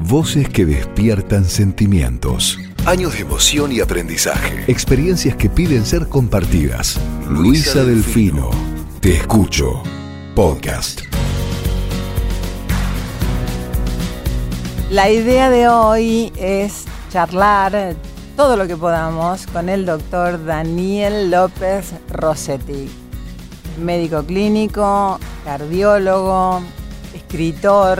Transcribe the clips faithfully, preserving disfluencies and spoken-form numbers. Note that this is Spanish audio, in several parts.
Voces que despiertan sentimientos. Años de emoción y aprendizaje. Experiencias que piden ser compartidas. Luisa Delfino. Te escucho. Podcast. La idea de hoy es charlar todo lo que podamos con el doctor Daniel López Rossetti, médico clínico, cardiólogo, escritor,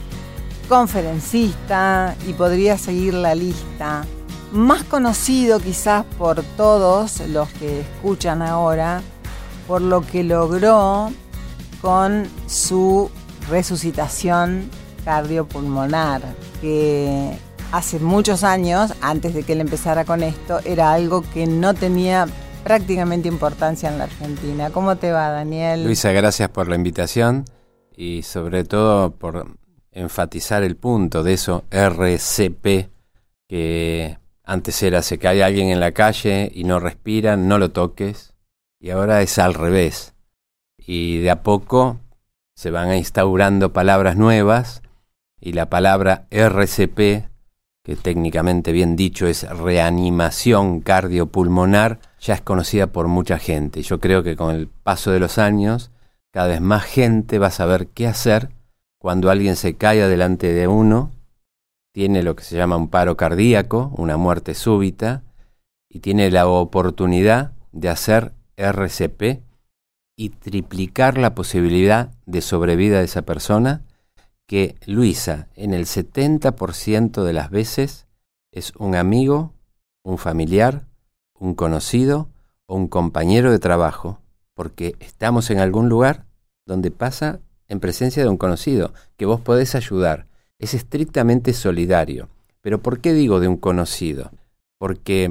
conferencista y podría seguir la lista. Más conocido quizás por todos los que escuchan ahora, por lo que logró con su resucitación cardiopulmonar, que hace muchos años, antes de que él empezara con esto, era algo que no tenía prácticamente importancia en la Argentina. ¿Cómo te va, Daniel? Luisa, gracias por la invitación y sobre todo por enfatizar el punto de eso R C P, que antes era se cae alguien en la calle y no respira, no lo toques, y ahora es al revés. Y de a poco se van instaurando palabras nuevas y la palabra R C P, que técnicamente bien dicho es reanimación cardiopulmonar, ya es conocida por mucha gente. Yo creo que con el paso de los años, cada vez más gente va a saber qué hacer cuando alguien se cae delante de uno, tiene lo que se llama un paro cardíaco, una muerte súbita, y tiene la oportunidad de hacer R C P y triplicar la posibilidad de sobrevida de esa persona, que Luisa, en el setenta por ciento de las veces, es un amigo, un familiar, un conocido o un compañero de trabajo, porque estamos en algún lugar donde pasa en presencia de un conocido, que vos podés ayudar. Es estrictamente solidario. ¿Pero por qué digo de un conocido? Porque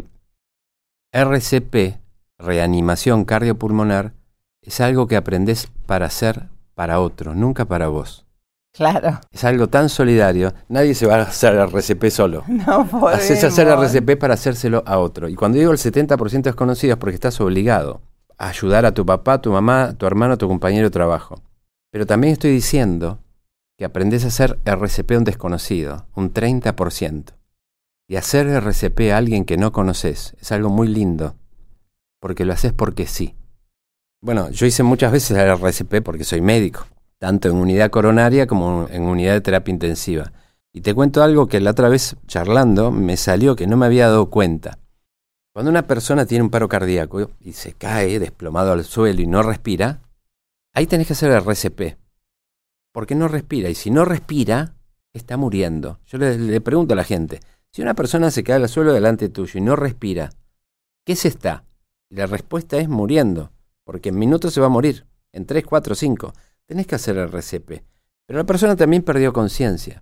R C P, reanimación cardiopulmonar, es algo que aprendés para hacer para otro, nunca para vos. Claro. Es algo tan solidario, nadie se va a hacer R C P solo. No podemos. Haces hacer R C P para hacérselo a otro. Y cuando digo el setenta por ciento desconocido es porque estás obligado a ayudar a tu papá, tu mamá, tu hermano, tu compañero de trabajo. Pero también estoy diciendo que aprendés a hacer R C P a un desconocido, un treinta por ciento. Y hacer R C P a alguien que no conoces es algo muy lindo, porque lo haces porque sí. Bueno, yo hice muchas veces el R C P porque soy médico, tanto en unidad coronaria como en unidad de terapia intensiva. Y te cuento algo que la otra vez charlando me salió que no me había dado cuenta. Cuando una persona tiene un paro cardíaco y se cae desplomado al suelo y no respira, ahí tenés que hacer el R C P, porque no respira, y si no respira, está muriendo. Yo le, le pregunto a la gente, si una persona se cae al suelo delante tuyo y no respira, ¿qué se está? Y la respuesta es muriendo, porque en minutos se va a morir, en tres, cuatro, cinco. Tenés que hacer el R C P. Pero la persona también perdió conciencia.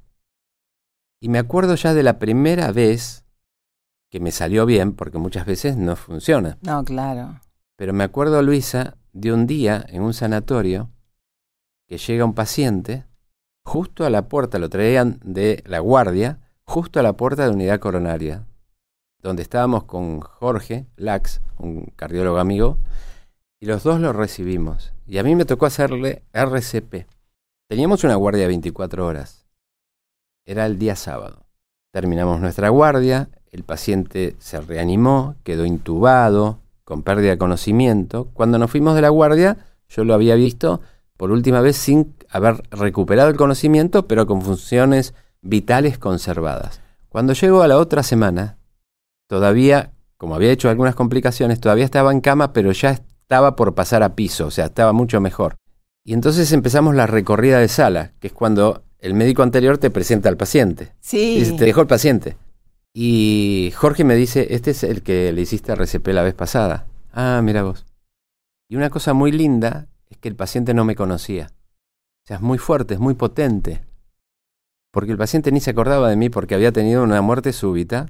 Y me acuerdo ya de la primera vez que me salió bien, porque muchas veces no funciona. No, claro. Pero me acuerdo, Luisa, de un día en un sanatorio que llega un paciente justo a la puerta, lo traían de la guardia, justo a la puerta de unidad coronaria, donde estábamos con Jorge Lax, un cardiólogo amigo, y los dos lo recibimos. Y a mí me tocó hacerle R C P. Teníamos una guardia de veinticuatro horas. Era el día sábado. Terminamos nuestra guardia, el paciente se reanimó, quedó intubado, con pérdida de conocimiento. Cuando nos fuimos de la guardia, yo lo había visto por última vez sin haber recuperado el conocimiento, pero con funciones vitales conservadas. Cuando llegó a la otra semana, todavía, como había hecho algunas complicaciones, todavía estaba en cama, pero ya estaba por pasar a piso, o sea, estaba mucho mejor. Y entonces empezamos la recorrida de sala, que es cuando el médico anterior te presenta al paciente. Sí. Y dice, te dejó el paciente. Y Jorge me dice, este es el que le hiciste R C P la vez pasada. Ah, mira vos. Y una cosa muy linda es que el paciente no me conocía. O sea, es muy fuerte, es muy potente. Porque el paciente ni se acordaba de mí porque había tenido una muerte súbita.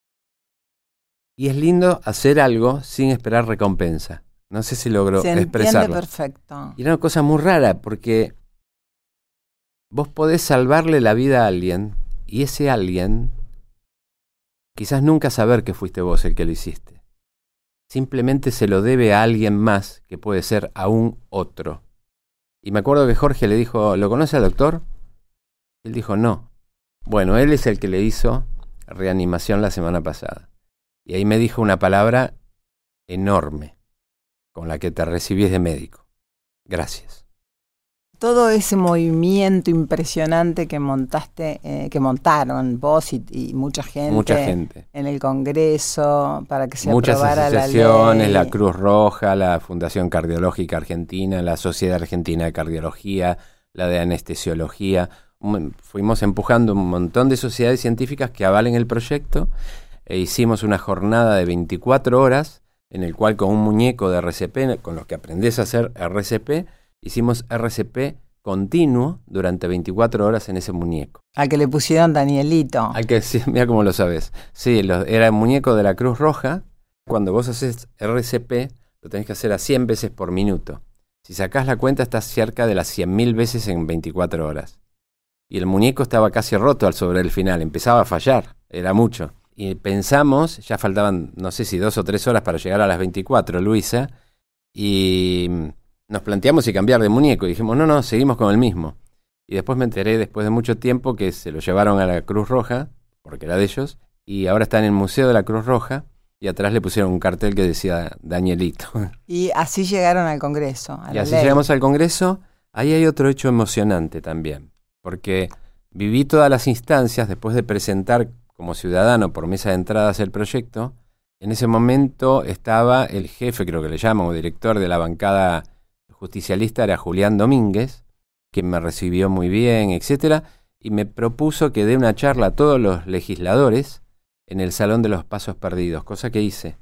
Y es lindo hacer algo sin esperar recompensa. No sé si logro Se expresarlo. entiende perfecto. Y era una cosa muy rara porque vos podés salvarle la vida a alguien y ese alguien quizás nunca saber que fuiste vos el que lo hiciste. Simplemente se lo debe a alguien más que puede ser a un otro. Y me acuerdo que Jorge le dijo, ¿lo conoce al doctor? Él dijo, no. Bueno, él es el que le hizo reanimación la semana pasada. Y ahí me dijo una palabra enorme, con la que te recibís de médico. Gracias. Todo ese movimiento impresionante que montaste, eh, que montaron vos y, y mucha gente, mucha gente en el Congreso para que se Muchas aprobara la asociaciones, ley. la Cruz Roja, la Fundación Cardiológica Argentina, la Sociedad Argentina de Cardiología, la de Anestesiología. Fuimos empujando un montón de sociedades científicas que avalen el proyecto e hicimos una jornada de veinticuatro horas en el cual con un muñeco de R C P, con los que aprendés a hacer R C P, hicimos R C P continuo durante veinticuatro horas en ese muñeco. Al que le pusieron Danielito. Al que, sí, mira cómo lo sabes. Sí, lo, era el muñeco de la Cruz Roja. Cuando vos haces R C P, lo tenés que hacer a cien veces por minuto. Si sacás la cuenta, estás cerca de las cien mil veces en veinticuatro horas. Y el muñeco estaba casi roto al sobre el final, empezaba a fallar, era mucho. Y pensamos, ya faltaban, no sé si dos o tres horas para llegar a las veinticuatro, Luisa, y nos planteamos si cambiar de muñeco. Y dijimos, no, no, seguimos con el mismo. Y después me enteré, después de mucho tiempo, que se lo llevaron a la Cruz Roja, porque era de ellos, y ahora está en el Museo de la Cruz Roja, y atrás le pusieron un cartel que decía Danielito. Y así llegaron al Congreso, a Y la así ley. llegamos al Congreso. Ahí hay otro hecho emocionante también, porque viví todas las instancias después de presentar como ciudadano por mesa de entradas el proyecto. En ese momento estaba el jefe, creo que le llaman, o director de la bancada justicialista, era Julián Domínguez, que me recibió muy bien, etcétera, y me propuso que dé una charla a todos los legisladores en el Salón de los Pasos Perdidos, cosa que hice.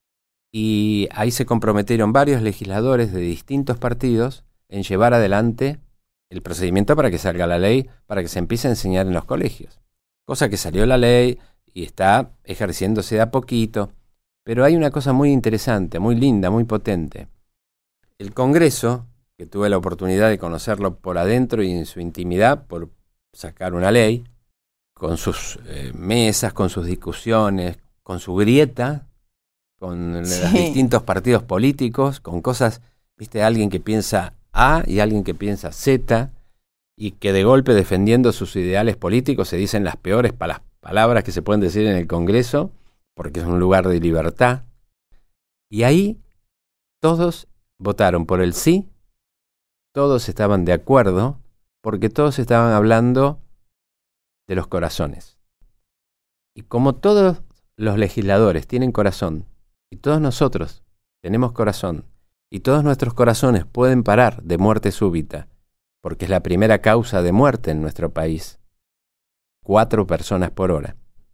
Y ahí se comprometieron varios legisladores de distintos partidos en llevar adelante el procedimiento para que salga la ley, para que se empiece a enseñar en los colegios. Cosa que salió la ley y está ejerciéndose de a poquito. Pero hay una cosa muy interesante, muy linda, muy potente. El Congreso, que tuve la oportunidad de conocerlo por adentro y en su intimidad, por sacar una ley, con sus eh, mesas, con sus discusiones, con su grieta, con sí. los distintos partidos políticos, con cosas, viste, alguien que piensa A y alguien que piensa Z, y que de golpe defendiendo sus ideales políticos se dicen las peores pa- las palabras que se pueden decir en el Congreso, porque es un lugar de libertad. Y ahí todos votaron por el sí, todos estaban de acuerdo, porque todos estaban hablando de los corazones. Y como todos los legisladores tienen corazón, y todos nosotros tenemos corazón, y todos nuestros corazones pueden parar de muerte súbita, porque es la primera causa de muerte en nuestro país. Cuatro personas por hora.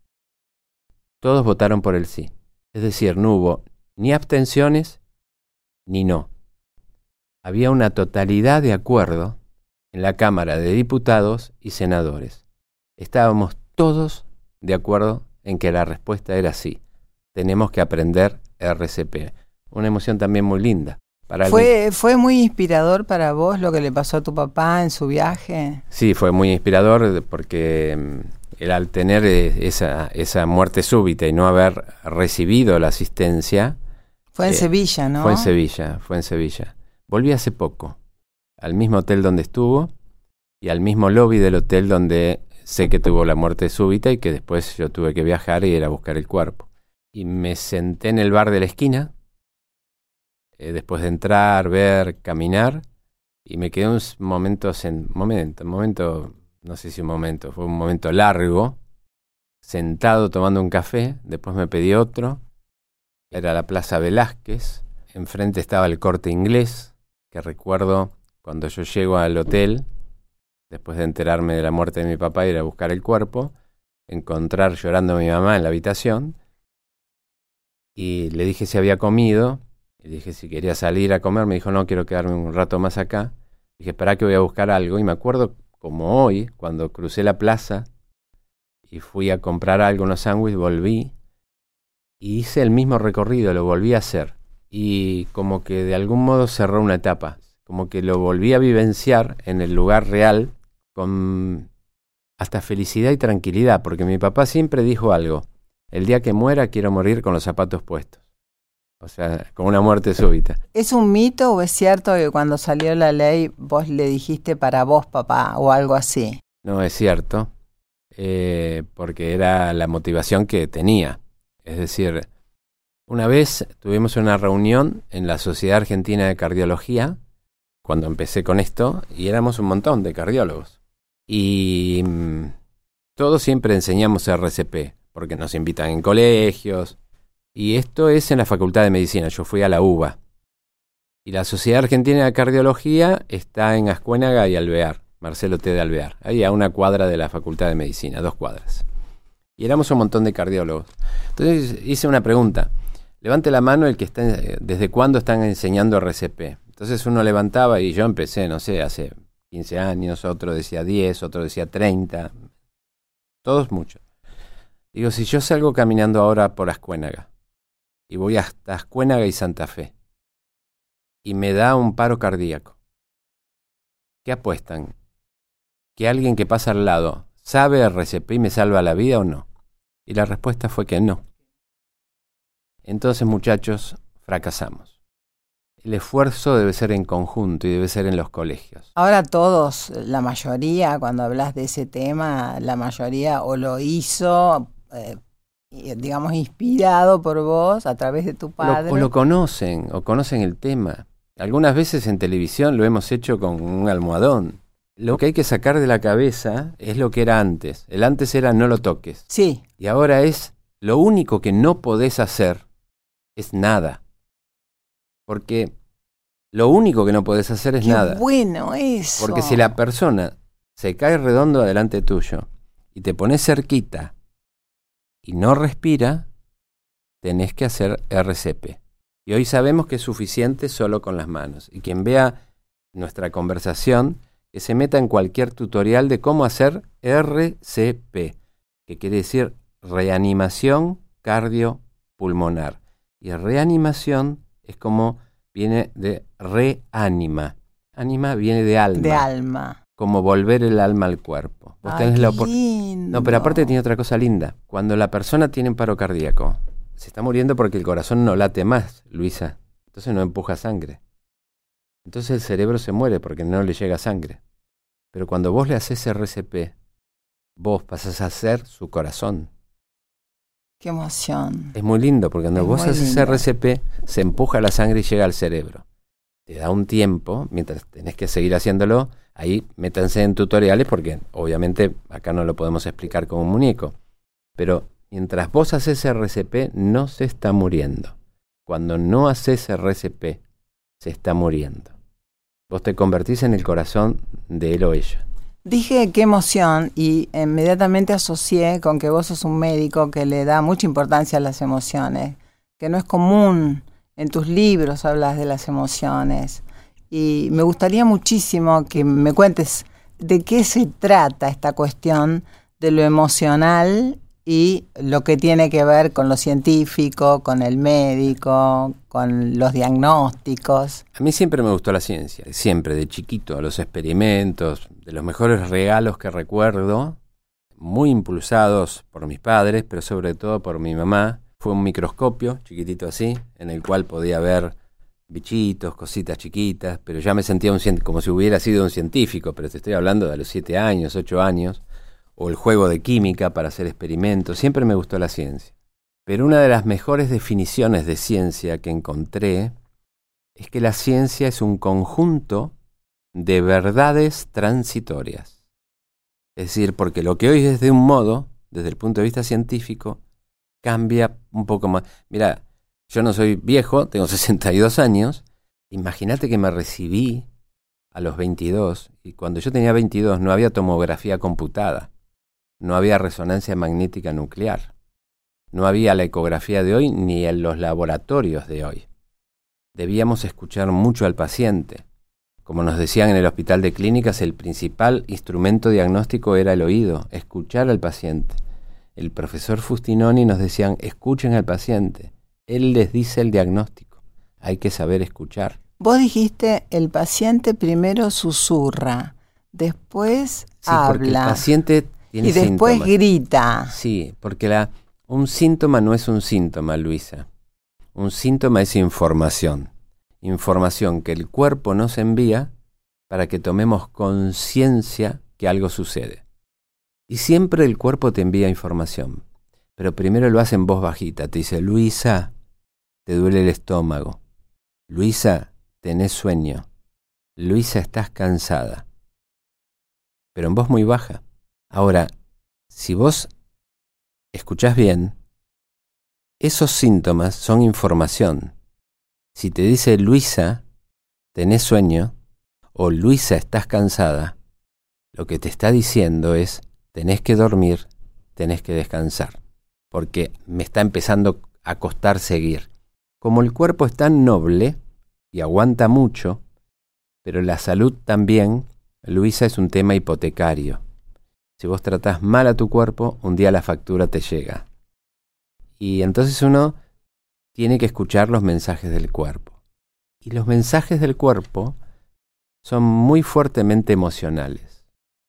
Todos votaron por el sí. Es decir, no hubo ni abstenciones ni no. Había una totalidad de acuerdo en la Cámara de Diputados y Senadores. Estábamos todos de acuerdo en que la respuesta era sí. Tenemos que aprender R C P. Una emoción también muy linda. Para ¿Fue, ¿Fue muy inspirador para vos lo que le pasó a tu papá en su viaje? Sí, fue muy inspirador porque él, al tener esa, esa muerte súbita y no haber recibido la asistencia... Fue en eh, Sevilla, ¿no? Fue en Sevilla, fue en Sevilla. Volví hace poco, al mismo hotel donde estuvo y al mismo lobby del hotel donde sé que tuvo la muerte súbita y que después yo tuve que viajar y ir a buscar el cuerpo. Y me senté en el bar de la esquina, eh, después de entrar, ver, caminar, y me quedé un momento, en, momento, un momento, no sé si un momento, fue un momento largo, sentado tomando un café, después me pedí otro, era la Plaza Velázquez, enfrente estaba el Corte Inglés, que recuerdo cuando yo llego al hotel, después de enterarme de la muerte de mi papá y ir a buscar el cuerpo, encontrar llorando a mi mamá en la habitación, y le dije si había comido, le dije si quería salir a comer, me dijo no, quiero quedarme un rato más acá. Dije, espera que voy a buscar algo, y me acuerdo como hoy, cuando crucé la plaza y fui a comprar algo, unos sándwiches, volví y hice el mismo recorrido, lo volví a hacer, y como que de algún modo cerró una etapa, como que lo volví a vivenciar en el lugar real con hasta felicidad y tranquilidad, porque mi papá siempre dijo algo: el día que muera quiero morir con los zapatos puestos. O sea, con una muerte súbita. ¿Es un mito o es cierto que cuando salió la ley vos le dijiste para vos, papá, o algo así? No, es cierto. eh, porque era la motivación que tenía. Es decir, una vez tuvimos una reunión en la Sociedad Argentina de Cardiología, cuando empecé con esto, y éramos un montón de cardiólogos. Y mmm, todos siempre enseñamos R C P, porque nos invitan en colegios, y esto es en la Facultad de Medicina. Yo fui a la U B A. Y la Sociedad Argentina de Cardiología está en Ascuénaga y Alvear, Marcelo T. de Alvear, ahí a una cuadra de la Facultad de Medicina, dos cuadras. Y éramos un montón de cardiólogos. Entonces hice una pregunta. Levante la mano el que está, ¿desde cuándo están enseñando R C P? Entonces uno levantaba y yo empecé, no sé, hace quince años, otro decía diez, otro decía treinta, todos muchos. Digo, si yo salgo caminando ahora por Ascuénaga y voy hasta Ascuénaga y Santa Fe y me da un paro cardíaco, ¿qué apuestan? ¿Que alguien que pasa al lado sabe R C P y me salva la vida o no? Y la respuesta fue que no. Entonces, muchachos, fracasamos. El esfuerzo debe ser en conjunto y debe ser en los colegios. Ahora todos, la mayoría, cuando hablas de ese tema, la mayoría o lo hizo, eh, digamos, inspirado por vos a través de tu padre. Lo, o lo conocen, o conocen el tema. Algunas veces en televisión lo hemos hecho con un almohadón. Lo que hay que sacar de la cabeza es lo que era antes. El antes era no lo toques. Sí. Y ahora es lo único que no podés hacer es nada. Porque lo único que no podés hacer es Qué nada. Bueno eso. Porque si la persona se cae redondo adelante tuyo y te pones cerquita y no respira, tenés que hacer R C P. Y hoy sabemos que es suficiente solo con las manos. Y quien vea nuestra conversación, que se meta en cualquier tutorial de cómo hacer R C P, que quiere decir reanimación cardiopulmonar. Y reanimación es como viene de reanima. Anima viene de alma. De alma. Como volver el alma al cuerpo. Vos Ay, tenés la qué opor- lindo. No, pero aparte tiene otra cosa linda. Cuando la persona tiene un paro cardíaco, se está muriendo porque el corazón no late más, Luisa. Entonces no empuja sangre. Entonces el cerebro se muere porque no le llega sangre. Pero cuando vos le haces R C P, vos pasás a ser su corazón. Qué emoción. Es muy lindo porque cuando Es vos muy haces lindo. R C P, se empuja la sangre y llega al cerebro. Te da un tiempo, mientras tenés que seguir haciéndolo, ahí métanse en tutoriales porque obviamente acá no lo podemos explicar como un muñeco. Pero mientras vos haces R C P, no se está muriendo. Cuando no haces R C P, se está muriendo. Vos te convertís en el corazón de él o ella. Dije qué emoción y inmediatamente asocié con que vos sos un médico que le da mucha importancia a las emociones, que no es común. En tus libros hablas de las emociones y me gustaría muchísimo que me cuentes de qué se trata esta cuestión de lo emocional y lo que tiene que ver con lo científico, con el médico, con los diagnósticos. A mí siempre me gustó la ciencia, siempre, de chiquito, los experimentos, de los mejores regalos que recuerdo, muy impulsados por mis padres, pero sobre todo por mi mamá. Fue un microscopio, chiquitito así, en el cual podía ver bichitos, cositas chiquitas, pero ya me sentía un cien- como si hubiera sido un científico, pero te estoy hablando de los siete años, ocho años, o el juego de química para hacer experimentos. Siempre me gustó la ciencia. Pero una de las mejores definiciones de ciencia que encontré es que la ciencia es un conjunto de verdades transitorias. Es decir, porque lo que hoy es de un modo, desde el punto de vista científico, cambia un poco más. Mira, yo no soy viejo, tengo sesenta y dos años. Imagínate que me recibí a los veintidós y cuando yo tenía veintidós no había tomografía computada, no había resonancia magnética nuclear, no había la ecografía de hoy ni en los laboratorios de hoy. Debíamos escuchar mucho al paciente. Como nos decían en el hospital de clínicas, el principal instrumento diagnóstico era el oído, escuchar al paciente. El profesor Fustinoni nos decían, escuchen al paciente, él les dice el diagnóstico, hay que saber escuchar. Vos dijiste, el paciente primero susurra, después Sí, porque el habla paciente tiene y después síntomas. grita. Sí, porque la, un síntoma no es un síntoma, Luisa. Un síntoma es información. Información que el cuerpo nos envía para que tomemos conciencia que algo sucede. Y siempre el cuerpo te envía información. Pero primero lo hace en voz bajita. Te dice, Luisa, te duele el estómago. Luisa, tenés sueño. Luisa, estás cansada. Pero en voz muy baja. Ahora, si vos escuchás bien, esos síntomas son información. Si te dice Luisa, tenés sueño, o Luisa, estás cansada, lo que te está diciendo es, tenés que dormir, tenés que descansar, porque me está empezando a costar seguir. Como el cuerpo es tan noble y aguanta mucho, pero la salud también, Luisa, es un tema hipotecario. Si vos tratás mal a tu cuerpo, un día la factura te llega. Y entonces uno tiene que escuchar los mensajes del cuerpo. Y los mensajes del cuerpo son muy fuertemente emocionales.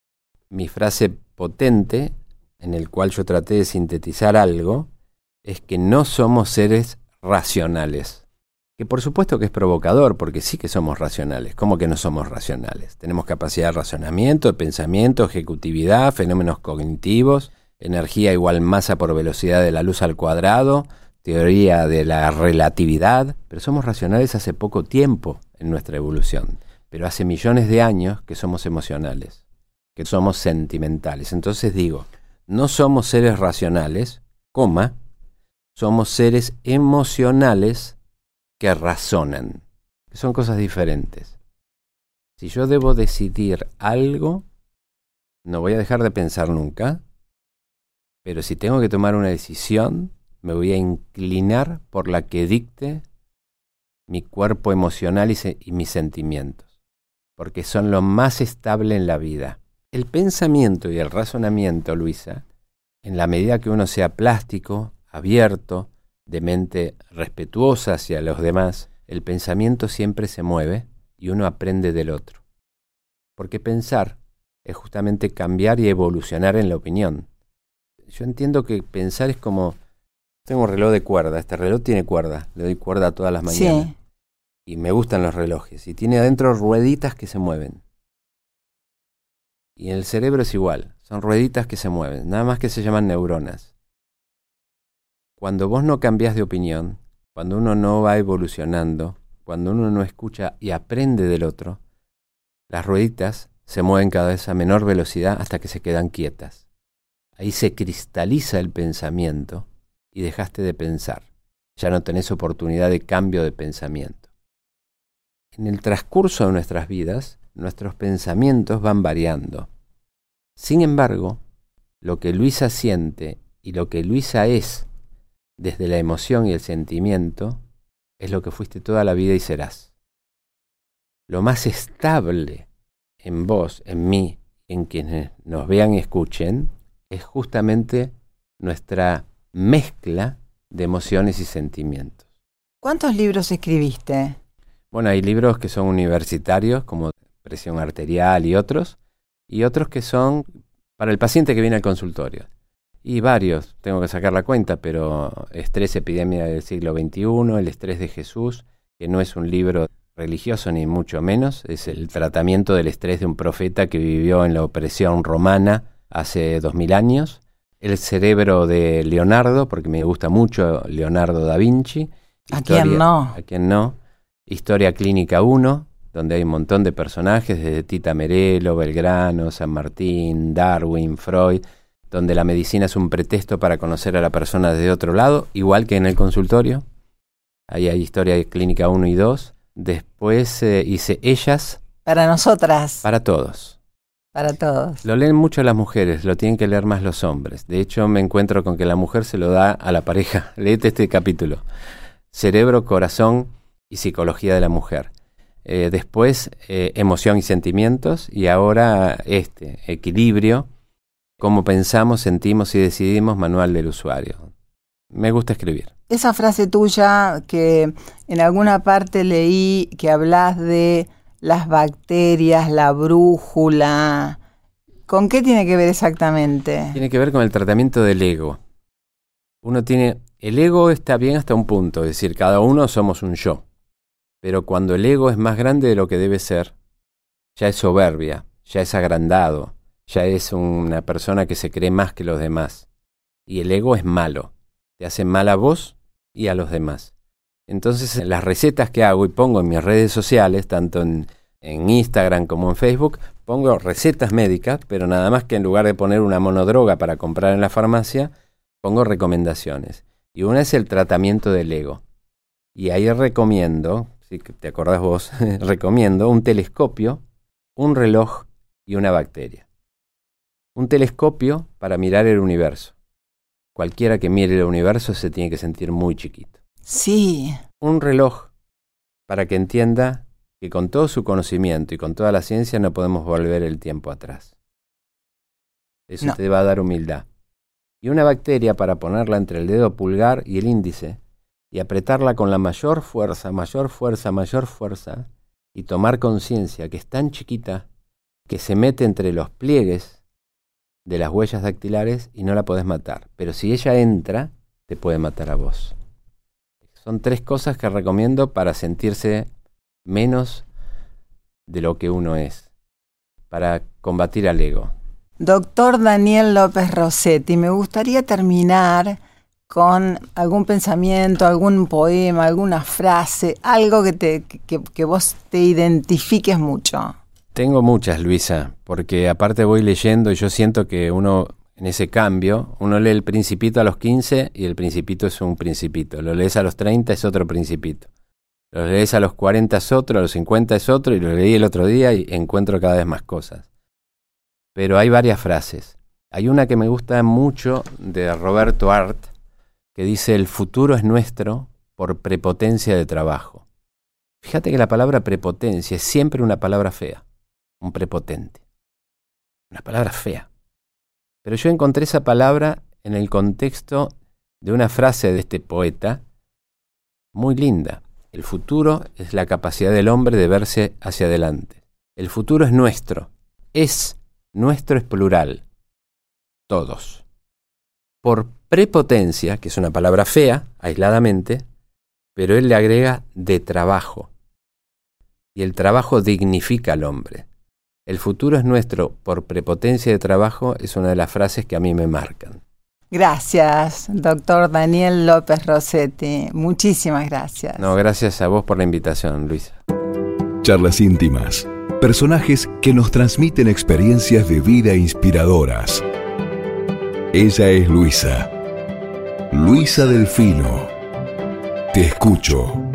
Mi frase potente, en el cual yo traté de sintetizar algo, es que no somos seres racionales. Que por supuesto que es provocador, porque sí que somos racionales. ¿Cómo que no somos racionales? Tenemos capacidad de razonamiento, de pensamiento, ejecutividad, fenómenos cognitivos, energía igual masa por velocidad de la luz al cuadrado, teoría de la relatividad, pero somos racionales hace poco tiempo en nuestra evolución. Pero hace millones de años que somos emocionales, que somos sentimentales. Entonces digo, no somos seres racionales, coma, somos seres emocionales que razonan, que son cosas diferentes. Si yo debo decidir algo, no voy a dejar de pensar nunca, pero si tengo que tomar una decisión, me voy a inclinar por la que dicte mi cuerpo emocional y, se, y mis sentimientos, porque son lo más estable en la vida. El pensamiento y el razonamiento, Luisa, en la medida que uno sea plástico, abierto, de mente respetuosa hacia los demás, el pensamiento siempre se mueve y uno aprende del otro. Porque pensar es justamente cambiar y evolucionar en la opinión. Yo entiendo que pensar es como, tengo un reloj de cuerda, este reloj tiene cuerda, le doy cuerda todas las mañanas. Sí. Y me gustan los relojes, y tiene adentro rueditas que se mueven. Y en el cerebro es igual, son rueditas que se mueven, nada más que se llaman neuronas. Cuando vos no cambiás de opinión, cuando uno no va evolucionando, cuando uno no escucha y aprende del otro, las rueditas se mueven cada vez a menor velocidad hasta que se quedan quietas. Ahí se cristaliza el pensamiento y dejaste de pensar. Ya no tenés oportunidad de cambio de pensamiento. En el transcurso de nuestras vidas, nuestros pensamientos van variando. Sin embargo, lo que Luisa siente y lo que Luisa es, desde la emoción y el sentimiento, es lo que fuiste toda la vida y serás. Lo más estable en vos, en mí, en quienes nos vean y escuchen, es justamente nuestra mezcla de emociones y sentimientos. ¿Cuántos libros escribiste? Bueno, hay libros que son universitarios, como presión arterial y otros, y otros que son para el paciente que viene al consultorio. Y varios, tengo que sacar la cuenta, pero Estrés, epidemia del siglo veintiuno, El estrés de Jesús, que no es un libro religioso ni mucho menos, es el tratamiento del estrés de un profeta que vivió en la opresión romana hace dos mil años. El cerebro de Leonardo, porque me gusta mucho Leonardo da Vinci. ¿A quién no? ¿A quién no? Historia Clínica uno, donde hay un montón de personajes, desde Tita Merello, Belgrano, San Martín, Darwin, Freud, donde la medicina es un pretexto para conocer a la persona desde otro lado, igual que en el consultorio. Ahí hay Historia Clínica uno y dos. Después eh, hice Ellas. Para nosotras. Para todos. Para todos. Lo leen mucho las mujeres, lo tienen que leer más los hombres. De hecho, me encuentro con que la mujer se lo da a la pareja. Léete este capítulo. Cerebro, corazón y psicología de la mujer. Eh, después, eh, emoción y sentimientos. Y ahora este, equilibrio. Cómo pensamos, sentimos y decidimos, manual del usuario. Me gusta escribir. Esa frase tuya que en alguna parte leí que hablas de las bacterias, la brújula, ¿con qué tiene que ver exactamente? Tiene que ver con el tratamiento del ego. Uno tiene, el ego está bien hasta un punto, es decir, cada uno somos un yo. Pero cuando el ego es más grande de lo que debe ser, ya es soberbia, ya es agrandado, ya es una persona que se cree más que los demás. Y el ego es malo, te hace mal a vos y a los demás. Entonces, las recetas que hago y pongo en mis redes sociales, tanto en, en Instagram como en Facebook, pongo recetas médicas, pero nada más que en lugar de poner una monodroga para comprar en la farmacia, pongo recomendaciones. Y una es el tratamiento del ego. Y ahí recomiendo, si te acordás vos, recomiendo un telescopio, un reloj y una bacteria. Un telescopio para mirar el universo. Cualquiera que mire el universo se tiene que sentir muy chiquito. Sí. Un reloj para que entienda que con todo su conocimiento y con toda la ciencia no podemos volver el tiempo atrás. Eso no. Te va a dar humildad. Y una bacteria para ponerla entre el dedo pulgar y el índice y apretarla con la mayor fuerza, mayor fuerza, mayor fuerza y tomar conciencia que es tan chiquita que se mete entre los pliegues de las huellas dactilares y no la podés matar. Pero si ella entra, te puede matar a vos. Son tres cosas que recomiendo para sentirse menos de lo que uno es, para combatir al ego. Doctor Daniel López Rossetti, me gustaría terminar con algún pensamiento, algún poema, alguna frase, algo que, te, que, que vos te identifiques mucho. Tengo muchas, Luisa, porque aparte voy leyendo y yo siento que uno, en ese cambio, uno lee El Principito a los quince y El Principito es un principito. Lo lees a los treinta, es otro principito. Lo lees a los cuarenta es otro, a los cincuenta es otro, y lo leí el otro día y encuentro cada vez más cosas. Pero hay varias frases. Hay una que me gusta mucho de Roberto Art, que dice: el futuro es nuestro por prepotencia de trabajo. Fíjate que la palabra prepotencia es siempre una palabra fea. Un prepotente. Una palabra fea. Pero yo encontré esa palabra en el contexto de una frase de este poeta muy linda. El futuro es la capacidad del hombre de verse hacia adelante. El futuro es nuestro. Es, nuestro es plural. Todos. Por prepotencia, que es una palabra fea, aisladamente, pero él le agrega de trabajo. Y el trabajo dignifica al hombre. El futuro es nuestro por prepotencia de trabajo es una de las frases que a mí me marcan. Gracias, doctor Daniel López Rossetti. Muchísimas gracias. No, gracias a vos por la invitación, Luisa. Charlas íntimas. Personajes que nos transmiten experiencias de vida inspiradoras. Ella es Luisa. Luisa Delfino. Te escucho.